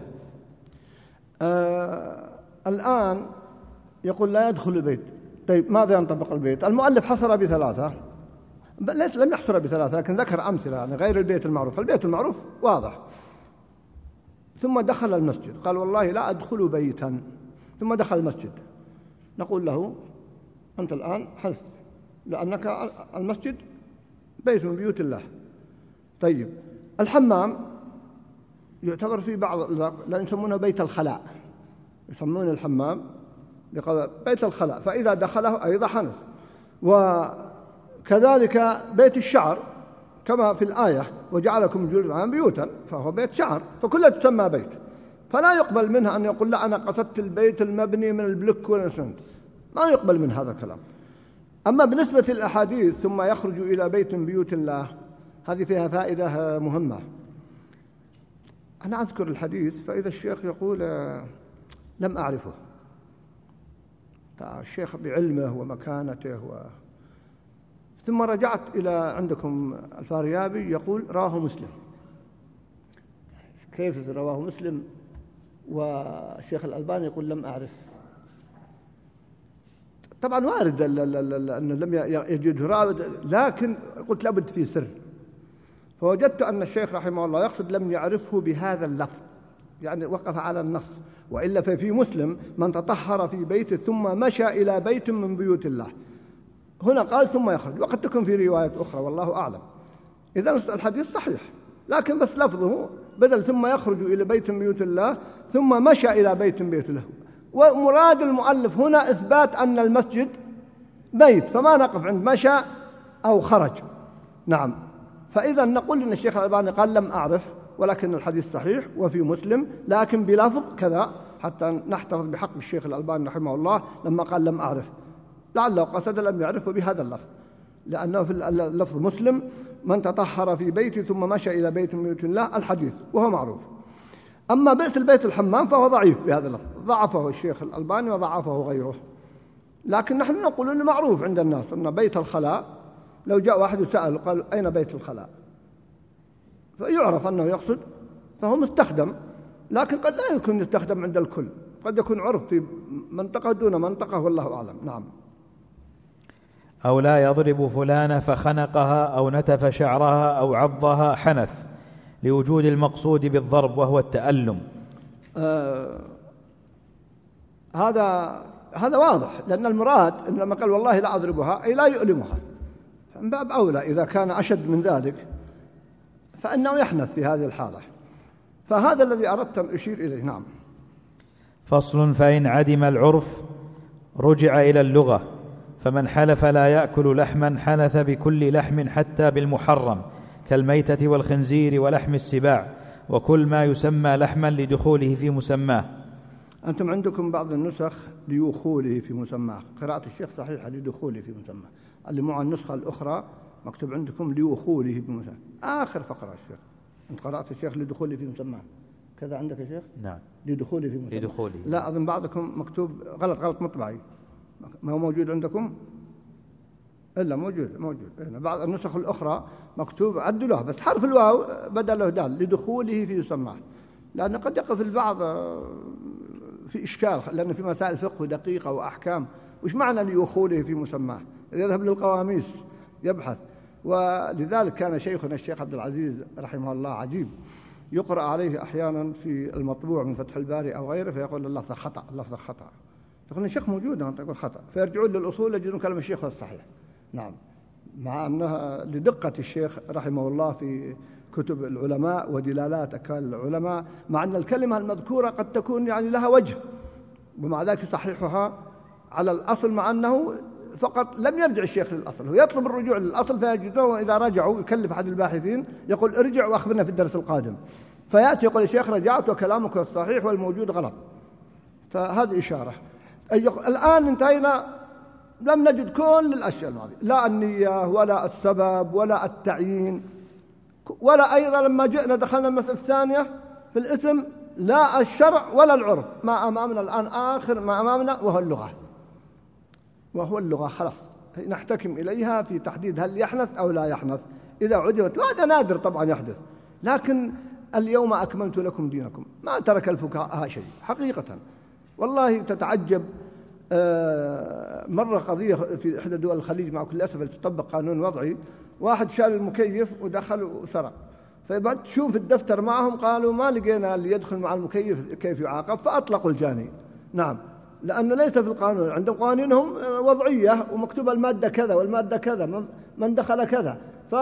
آه الآن يقول لا يدخل البيت، طيب ماذا ينطبق البيت؟ المؤلف حصر بثلاثة، ليس لم يحصر بثلاثة لكن ذكر أمثلة يعني غير البيت المعروف. البيت المعروف واضح، ثم دخل المسجد قال والله لا أدخل بيتا، ثم دخل المسجد، نقول له أنت الآن حلف لأنك المسجد بيت من بيوت الله. طيب الحمام يعتبر في بعض لا يسمونه بيت الخلاء، يسمونه الحمام بيت الخلاء، فإذا دخله أيضا حنث. وكذلك بيت الشعر كما في الآية وجعلكم جزءا بيوتا، فهو بيت شعر، فكلها تسمى بيت، فلا يقبل منها أن يقول لا أنا قصدت البيت المبني من البلوك والأسمنت، ما يقبل من هذا الكلام. أما بالنسبة للأحاديث ثم يخرج إلى بيت من بيوت الله، هذه فيها فائدة مهمة. أنا أذكر الحديث فإذا الشيخ يقول لم أعرفه، الشيخ بعلمه ومكانته و... ثم رجعت إلى عندكم الفاريابي يقول رواه مسلم. كيف رواه مسلم والشيخ الألباني يقول لم أعرف؟ طبعا وارد أنه لم يجده رابط، لكن قلت لابد فيه سر، فوجدت أن الشيخ رحمه الله يقصد لم يعرفه بهذا اللفظ، يعني وقف على النص، وإلا ففي مسلم من تطهر في بيته ثم مشى إلى بيت من بيوت الله، هنا قال ثم يخرج، وقد تكون في رواية أخرى والله أعلم. إذن الحديث صحيح، لكن بس لفظه بدل ثم يخرج إلى بيت من بيوت الله ثم مشى إلى بيت من بيوت الله، ومراد المؤلف هنا إثبات أن المسجد بيت، فما نقف عند مشى أو خرج. نعم، فإذا نقول إن الشيخ الألباني قال لم أعرف، ولكن الحديث صحيح وفي مسلم لكن بلفظ كذا، حتى نحتفظ بحق الشيخ الألباني رحمه الله لما قال لم أعرف، لعله قصد لم يعرفه بهذا اللفظ، لأنه في اللفظ مسلم من تطهر في بيته ثم مشى إلى بيت من بيوت الله الحديث، وهو معروف. أما بئس البيت الحمام فهو ضعيف بهذا اللفظ، ضعفه الشيخ الألباني وضعفه غيره، لكن نحن نقول إنه معروف عند الناس أن بيت الخلاء، لو جاء واحد وسأل قال أين بيت الخلاء فيعرف أنه يقصد، فهو مستخدم، لكن قد لا يكون يستخدم عند الكل، قد يكون عرف في منطقة دون منطقة والله أعلم. نعم. أو لا يضرب فلانة فخنقها أو نتف شعرها أو عضها حنث، لوجود المقصود بالضرب وهو التألم. آه هذا هذا واضح، لأن المراد إن لما قال والله لا أضربها أي لا يؤلمها، من باب أولى إذا كان أشد من ذلك فإنه يحنث في هذه الحالة، فهذا الذي أردت أن أشير إليه. نعم. فصل: فإن عدم العرف رجع إلى اللغة، فمن حلف لا يأكل لحما حنث بكل لحم حتى بالمحرم كالميتة والخنزير ولحم السباع وكل ما يسمى لحما لدخوله في مسماه. أنتم عندكم بعض النسخ ليدخوله في مسماه، قراءة الشيخ صحيحة لدخوله في مسماه، اللي مع النسخة الأخرى مكتوب عندكم ليدخوله في مسماه، آخر فقرة الشيخ. أنت قرأت الشيخ لدخوله في مسماه كذا عندك يا شيخ؟ نعم، لدخوله في مسماه. لدخوله. لا أظن بعضكم مكتوب غلط، غلط مطبعي، ما هو موجود عندكم؟ إلا موجود موجود بعض النسخ الأخرى مكتوب عدلوها بس حرف الواو بدله دال لدخوله في مسماه، لأن قد يقف البعض في إشكال، لأن في مسائل فقه دقيقة وأحكام، وش معنى لدخوله في مسماه؟ يذهب للقواميس يبحث. ولذلك كان شيخنا الشيخ عبد العزيز رحمه الله عجيب، يقرأ عليه أحيانا في المطبوع من فتح الباري أو غيره فيقول اللفظ خطأ، اللفظ خطأ، يقول الشيخ موجود أنت تقول خطأ، فيرجعون للأصول يجدون كلام الشيخ هو الصحيح. نعم، مع أنها لدقة الشيخ رحمه الله في كتب العلماء ودلالات أكوال العلماء، مع أن الكلمة المذكورة قد تكون يعني لها وجه، ومع ذلك يصححها على الأصل، مع أنه فقط لم يرجع الشيخ للأصل، هو يطلب الرجوع للأصل، فيجدون إذا رجعوا يكلف أحد الباحثين يقول ارجع وأخبرنا في الدرس القادم، فيأتي يقول الشيخ رجعت وكلامك الصحيح والموجود غلط. فهذه إشارة. الآن انتهينا، لم نجد كل الأشياء الماضية، لا النية ولا السبب ولا التعيين، ولا أيضا لما جئنا دخلنا المسألة الثانية في الاسم لا الشرع ولا العرف، ما أمامنا الآن آخر ما أمامنا وهو اللغة، وهو اللغة خلاص نحتكم إليها في تحديد هل يحنث أو لا يحنث إذا عدمت، وهذا نادر طبعا يحدث، لكن اليوم أكملت لكم دينكم ما ترك الفقهاء شيء حقيقة. والله تتعجب، مرة قضية في إحدى دول الخليج مع كل أسف تطبق قانون وضعي، واحد شال المكيف ودخل وسرق، فبعد تشوف في الدفتر معهم قالوا ما لقينا اللي يدخل مع المكيف كيف يعاقب، فأطلقوا الجاني. نعم، لأنه ليس في القانون، عندهم قوانينهم وضعية ومكتوب المادة كذا والمادة كذا من دخل كذا،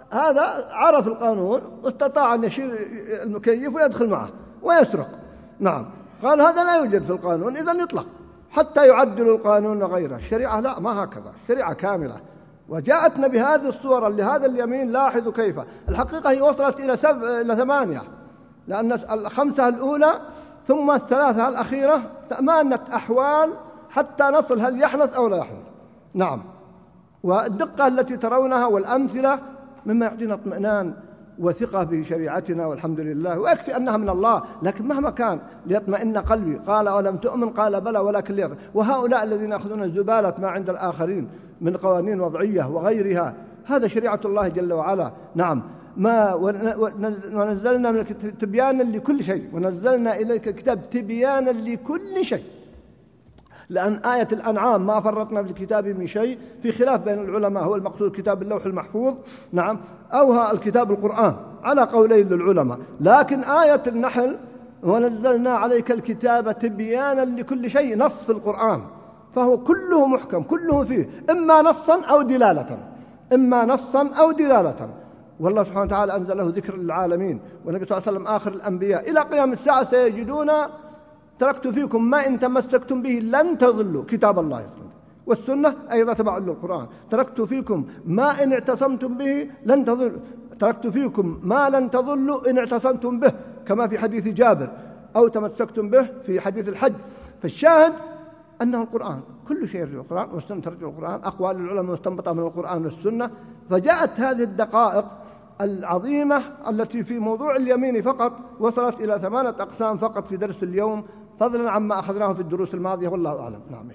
هذا عرف القانون واستطاع أن يشيل المكيف ويدخل معه ويسرق. نعم، قال هذا لا يوجد في القانون، إذن يطلق حتى يعدلوا القانون غيره. الشريعة لا، ما هكذا، الشريعة كاملة وجاءتنا بهذه الصورة لهذا اليمين. لاحظوا كيف الحقيقة هي وصلت إلى سب... إلى ثمانية، لأن الخمسة الأولى ثم الثلاثة الأخيرة ثمانية أحوال حتى نصل هل يحدث أو لا يحدث. نعم، والدقة التي ترونها والأمثلة مما يعطينا اطمئنان وثقة بشريعتنا والحمد لله، ويكفي أنها من الله. لكن مهما كان ليطمئن قلبي. قال أولم تؤمن؟ قال بلى ولكن ليرضى. وهؤلاء الذين يأخذون زبالة ما عند الآخرين من قوانين وضعية وغيرها، هذا شريعة الله جل وعلا. نعم، ما ونزلنا من الكتاب تبيانا لكل شيء، ونزلنا إليك الكتاب تبيانا لكل شيء. لأن آية الأنعام ما فرطنا في الكتاب من شيء، في خلاف بين العلماء هو المقصود كتاب اللوح المحفوظ نعم أو الكتاب القرآن على قولين للعلماء. لكن آية النحل ونزلنا عليك الكتاب تبيانا لكل شيء نص في القرآن، فهو كله محكم، كله فيه إما نصا أو دلالة، إما نصا أو دلالة. والله سبحانه وتعالى أنزل له ذكر للعالمين، والنبي صلى الله عليه وسلم آخر الأنبياء إلى قيام الساعة سيجدون تركت فيكم ما إن تمسكتم به لن تضلوا، كتاب الله والسنة أيضا تبع للقرآن. تركت فيكم ما إن اعتصمتم به لن تضلوا، تركت فيكم ما لن تضلوا إن اعتصمتم به، كما في حديث جابر، أو تمسكتم به في حديث الحج. فالشاهد أنه القرآن كل شيء يرجع القرآن والسنة ترجع القرآن، أقوال العلماء مستنبطة من القرآن والسنة. فجاءت هذه الدقائق العظيمة التي في موضوع اليمين فقط وصلت إلى ثمانية أقسام فقط في درس اليوم، فضلا عما أخذناه في الدروس الماضية، والله أعلم. نعم.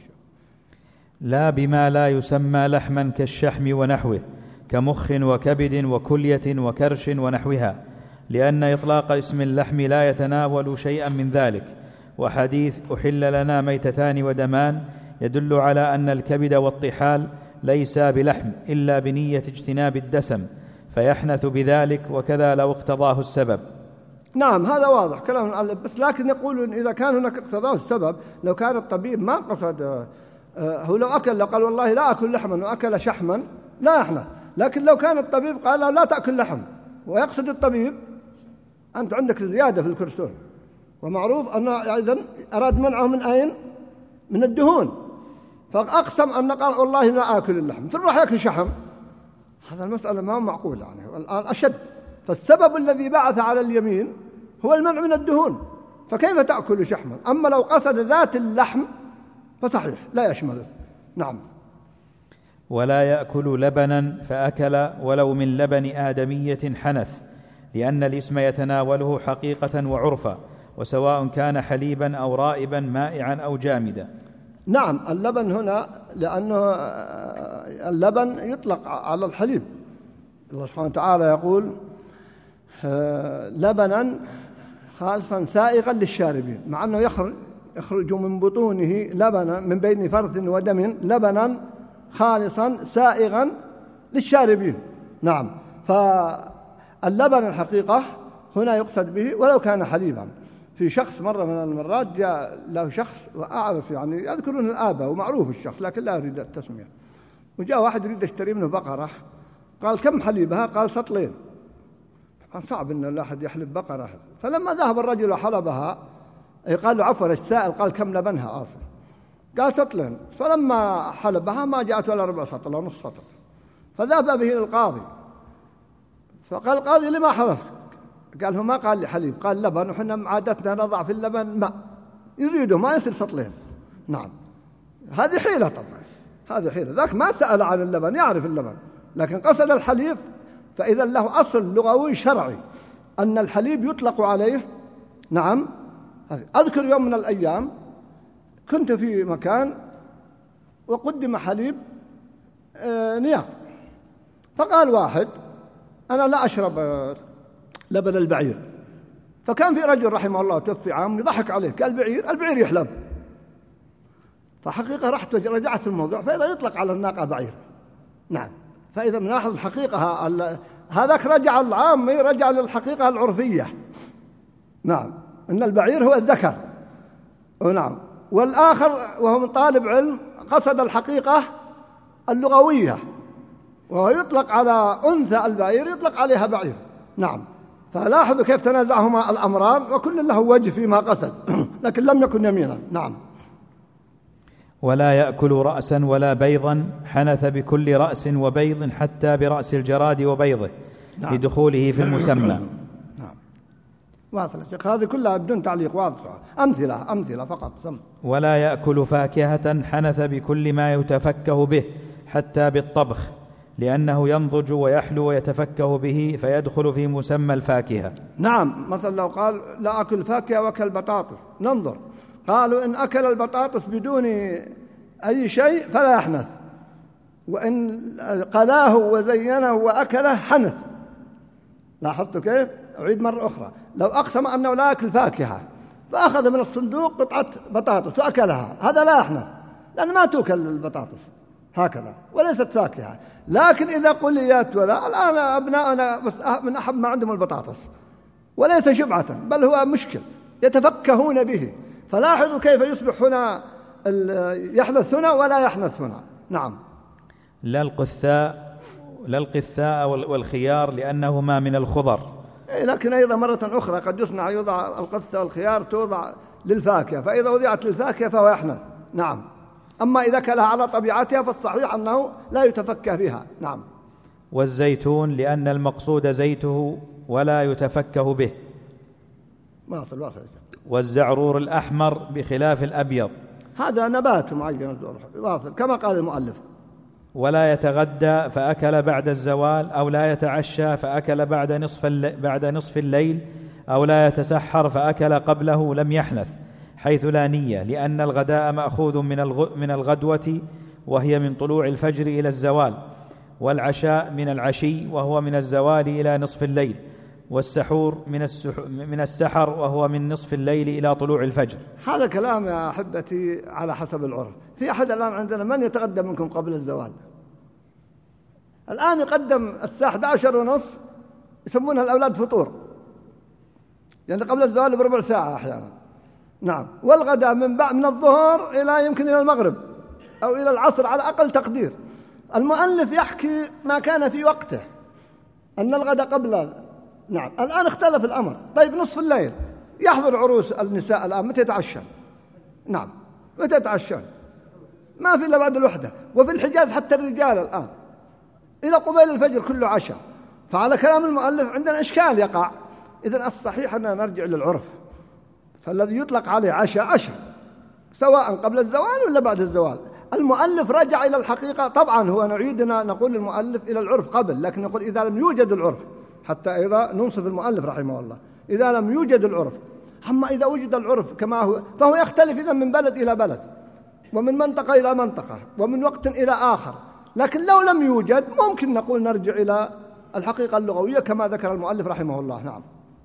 لا بما لا يسمى لحما كالشحم ونحوه، كمخ وكبد وكلية وكرش ونحوها، لأن إطلاق اسم اللحم لا يتناول شيئا من ذلك. وحديث أحل لنا ميتتان ودمان يدل على أن الكبد والطحال ليس بلحم إلا بنية اجتناب الدسم، فيحنث بذلك، وكذا لو اقتضاه السبب. نعم، هذا واضح كلام، بس لكن يقولون إذا كان هناك اقتضاه السبب، لو كان الطبيب ما قصد هو لو أكل، لو قال والله لا أكل لحما وأكل شحما لا يحنث. لكن لو كان الطبيب قال لا تأكل لحم ويقصد الطبيب أنت عندك زيادة في الكرسون، ومعروف أنه إذن أراد منعه من أين؟ من الدهون، فأقسم أن قال والله لا أكل اللحم ثم راح يأكل شحم. هذا المسألة ما هو معقول يعني، الآن أشد. فالسبب الذي بعث على اليمين هو المنع من الدهون، فكيف تأكل شحما؟ أما لو قصد ذات اللحم فصحيح لا يشمله. نعم. ولا يأكل لبنا فأكل ولو من لبن آدمية حنث، لأن الاسم يتناوله حقيقة وعرفا، وسواء كان حليبا أو رائبا مائعا أو جامدا. نعم، اللبن هنا لأنه اللبن يطلق على الحليب. الله سبحانه وتعالى يقول لبنا خالصا سائغا للشاربين، مع أنه يخرج يخرج من بطونه لبنا من بين فرث ودم لبنا خالصا سائغا للشاربين. نعم، فاللبن الحقيقة هنا يقصد به ولو كان حليبا. في شخص مرة من المرات جاء له شخص، وأعرف يعني يذكرون الآباء ومعروف الشخص لكن لا أريد التسمية، وجاء واحد يريد يشتري منه بقرة، قال كم حليبها؟ قال سطلين. طبعا صعب أن الواحد يحلب بقرة. فلما ذهب الرجل وحلبها قال له عفوا السائل، قال كم لبنها آصل؟ قال سطلين. فلما حلبها ما جاءت ولا ربع سطل أو نص سطل، فذهب به للقاضي، فقال القاضي لما حلفت؟ قال هو ما قال لي حليب، قال لبن، وحنا عادتنا نضع في اللبن ماء، يريده ما يصير سطلين. نعم، هذه حيلة طبعا، هذه حيلة. ذاك ما سأل عن اللبن، يعرف اللبن، لكن قصد الحليب، فإذا له أصل لغوي شرعي أن الحليب يطلق عليه. نعم. أذكر يوم من الأيام كنت في مكان وقدم حليب نياق، فقال واحد أنا لا أشرب لبن البعير، فكان في رجل رحمه الله توفي عام يضحك عليه، قال بعير البعير يحلب. فحقيقة رحت رجعت الموضوع، فإذا يطلق على الناقة بعير. نعم، فإذا نلاحظ الحقيقة هذاك رجع العامي رجع للحقيقة العرفية. نعم، إن البعير هو الذكر. ونعم، والآخر وهو من طالب علم قصد الحقيقة اللغوية. ويطلق على أنثى البعير يطلق عليها بعير. نعم. فلاحظوا كيف تنازعهما الأمران وكل له وجه فيما قصد لكن لم يكن يمينا. نعم. ولا يأكل رأسا ولا بيضا حنث بكل رأس وبيض حتى برأس الجراد وبيضه. نعم. لدخوله في المسمى. نعم. واضحة. هذه كلها بدون تعليق واضحة. أمثلة أمثلة فقط. سم. ولا يأكل فاكهة حنث بكل ما يتفكه به حتى بالطبخ لأنه ينضج ويحلو ويتفكه به فيدخل في مسمى الفاكهة. نعم. مثلا لو قال لا أكل فاكهة وأكل بطاطس، ننظر، قالوا إن أكل البطاطس بدون أي شيء فلا يحنث، وإن قلاه وزينه وأكله حنث. لاحظتوا كيف؟ أعيد مرة أخرى. لو أقسم أنه لا أكل فاكهة فأخذ من الصندوق قطعة بطاطس وأكلها، هذا لا يحنث لأن ما تؤكل البطاطس هكذا وليست فاكهة. لكن إذا قليت ولا الآن أبناءنا من أحب ما عندهم البطاطس وليس شبعة بل هو مشكل يتفكهون به. فلاحظوا كيف يصبح هنا يحنث هنا ولا يحنث هنا. نعم. لا القثاء لا القثاء والخيار لأنهما من الخضر. لكن أيضا مرة أخرى قد يصنع يوضع القثة والخيار توضع للفاكهة، فإذا وضعت للفاكهة فهو يحنث. نعم. أما إذا كلها على طبيعتها فالصحيح أنه لا يتفكه بها. نعم. والزيتون لأن المقصود زيته ولا يتفكه به. واصل واصل. والزعرور الأحمر بخلاف الأبيض. هذا نبات معين واصل كما قال المؤلف. ولا يتغدى فأكل بعد الزوال أو لا يتعشى فأكل بعد نصف بعد نصف الليل أو لا يتسحر فأكل قبله لم يحنث حيث لا نية لأن الغداء مأخوذ من من الغدوة وهي من طلوع الفجر إلى الزوال، والعشاء من العشي وهو من الزوال إلى نصف الليل، والسحور من من السحر وهو من نصف الليل إلى طلوع الفجر. هذا كلام يا أحبتي على حسب العرف. في أحد الآن عندنا من يتقدم منكم قبل الزوال؟ الآن يقدم الساعة أحد عشر ونصف يسمونها الأولاد فطور، يعني قبل الزوال بربع ساعة أحيانا. نعم. والغداء من بعد من الظهر إلى يمكن إلى المغرب أو إلى العصر على أقل تقدير. المؤلف يحكي ما كان في وقته أن الغداء قبل. نعم. الآن اختلف الأمر. طيب نصف الليل يحضر عروس النساء الآن متى يتعشون؟ نعم. متى يتعشون؟ ما في إلا بعد الوحدة. وفي الحجاز حتى الرجال الآن إلى قبيل الفجر كله عشاء. فعلى كلام المؤلف عندنا إشكال يقع. إذن الصحيح أننا نرجع للعرف، فالذي يطلق عليه عشاء عشاء سواء قبل الزوال ولا بعد الزوال. المؤلف رجع إلى الحقيقة. طبعا هو نعيدنا نقول المؤلف إلى العرف قبل، لكن نقول إذا لم يوجد العرف حتى إذا ننصف المؤلف رحمه الله إذا لم يوجد العرف. أما إذا وجد العرف كما هو فهو يختلف إذا من بلد إلى بلد ومن منطقة إلى منطقة ومن وقت إلى آخر. لكن لو لم يوجد ممكن نقول نرجع إلى الحقيقة اللغوية كما ذكر المؤلف رحمه الله. نعم.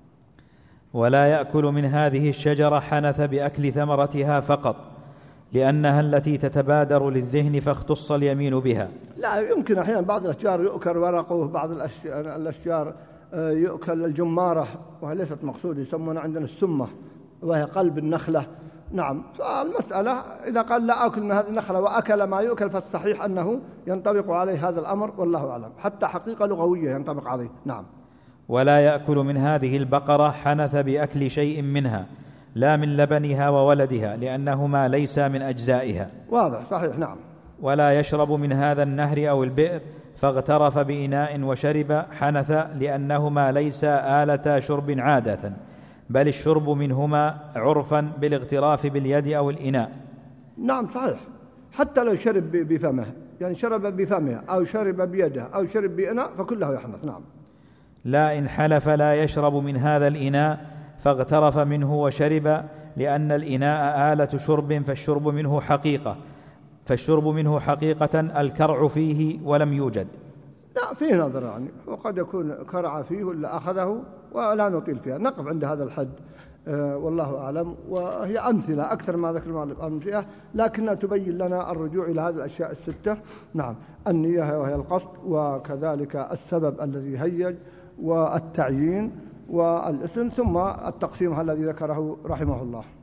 ولا يأكل من هذه الشجرة حنث بأكل ثمرتها فقط لأنها التي تتبادر للذهن فاختص اليمين بها. لا يمكن أحيانا بعض الأشجار يؤكل ورقه، بعض الأشجار يؤكل الجمارة وهي ليست مقصودة، يسمونها عندنا السمة وهي قلب النخلة. نعم. فالمسألة إذا قال لا أكل من هذه النخلة وأكل ما يؤكل فالصحيح أنه ينطبق عليه هذا الأمر والله أعلم، حتى حقيقة لغوية ينطبق عليه. نعم. ولا يأكل من هذه البقرة حنث بأكل شيء منها لا من لبنها وولدها لأنهما ليس من أجزائها. واضح صحيح. نعم. ولا يشرب من هذا النهر أو البئر فاغترف بإناء وشرب حنث لأنهما ليس آلة شرب عادة بل الشرب منهما عرفا بالاغتراف باليد أو الإناء. نعم صحيح. حتى لو شرب بفمه، يعني شرب بفمه أو شرب بيده أو شرب بإناء فكله يحنث. نعم. لا إن حلف لا يشرب من هذا الإناء فاغترف منه وشرب لأن الإناء آلة شرب فالشرب منه حقيقة فالشرب منه حقيقة الكرع فيه ولم يوجد. لا فيه نظر يعني، وقد يكون كرع فيه ولا أخذه ولا نطيل فيها. نقف عند هذا الحد أه والله أعلم. وهي أمثلة أكثر ما ذكر المؤلف أمثلة، لكنها تبين لنا الرجوع إلى هذه الأشياء الستة. نعم. النية وهي القصد، وكذلك السبب الذي هيج، والتعيين، والاسم، ثم التقسيم الذي ذكره رحمه الله.